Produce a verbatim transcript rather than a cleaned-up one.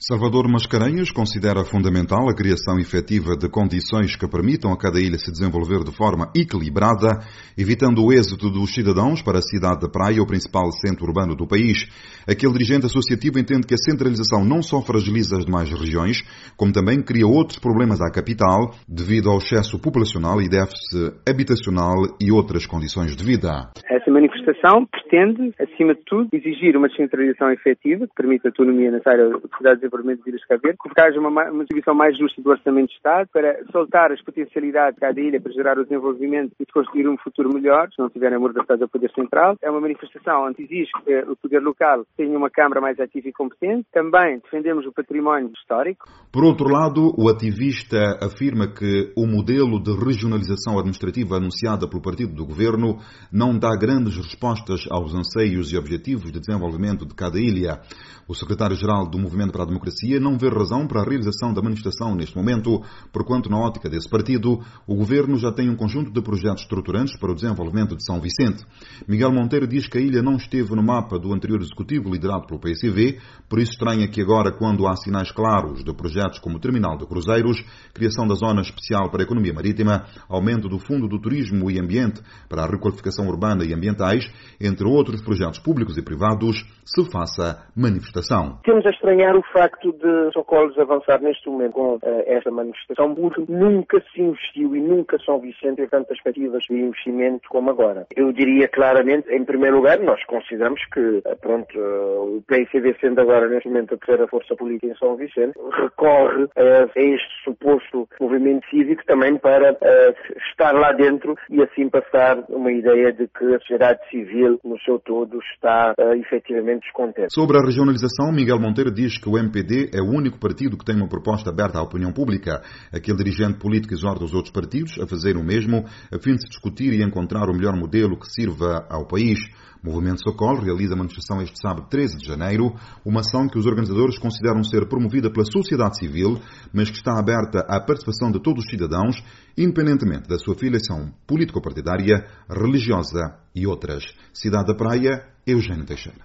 Salvador Mascarenhas considera fundamental a criação efetiva de condições que permitam a cada ilha se desenvolver de forma equilibrada, evitando o êxodo dos cidadãos para a cidade da Praia, o principal centro urbano do país. Aquele dirigente associativo entende que a centralização não só fragiliza as demais regiões, como também cria outros problemas à capital, devido ao excesso populacional e déficit habitacional e outras condições de vida. Essa manifestação pretende, acima de tudo, exigir uma descentralização efetiva, que permita a autonomia necessária às cidades de desenvolvimento de Ilhas de Cabo Verde, que haja uma, uma distribuição mais justa do Orçamento de Estado, para soltar as potencialidades de cada ilha, para gerar o desenvolvimento e de construir um futuro melhor, se não tiverem amordaçados ao Poder Central. É uma manifestação onde exige que o Poder Local tenha uma Câmara mais ativa e competente. Também defendemos o património histórico. Por outro lado, o ativista afirma que o modelo de regionalização administrativa anunciada pelo partido do Governo não dá grandes respostas aos anseios e objetivos de desenvolvimento de cada ilha. O secretário-geral do Movimento para a Democracia não vê razão para a realização da manifestação neste momento, porquanto, na ótica desse partido, o Governo já tem um conjunto de projetos estruturantes para o desenvolvimento de São Vicente. Miguel Monteiro diz que a ilha não esteve no mapa do anterior executivo liderado pelo P S V, por isso estranha que agora, quando há sinais claros de projetos como o Terminal de Cruzeiros, criação da Zona Especial para a Economia Marítima, aumento do Fundo do Turismo e Ambiente para a requalificação urbana e ambientais, entre outros projetos públicos e privados, se faça manifestação. Temos a estranhar o facto de Socorros avançar neste momento com uh, esta manifestação, porque nunca se investiu e nunca São Vicente teve tantas perspectivas de investimento como agora. Eu diria claramente, em primeiro lugar, nós consideramos que, uh, pronto, uh, o P S V, sendo agora neste momento a terceira força política em São Vicente, recorre uh, a este suposto movimento cívico também para uh, estar lá dentro e assim passar uma ideia de que a sociedade civil, no seu todo, está uh, efetivamente descontente. Sobre a regionalização, Miguel Monteiro diz que o M P D é o único partido que tem uma proposta aberta à opinião pública. Aquele dirigente político exorta os outros partidos a fazer o mesmo, a fim de se discutir e encontrar o melhor modelo que sirva ao país. O Movimento Socorro realiza a manifestação este sábado treze de janeiro, uma ação que os organizadores consideram ser promovida pela sociedade civil, mas que está aberta à participação de todos os cidadãos, independentemente da sua filiação político-partidária, religiosa e outras. Cidade da Praia, Eugênio Teixeira.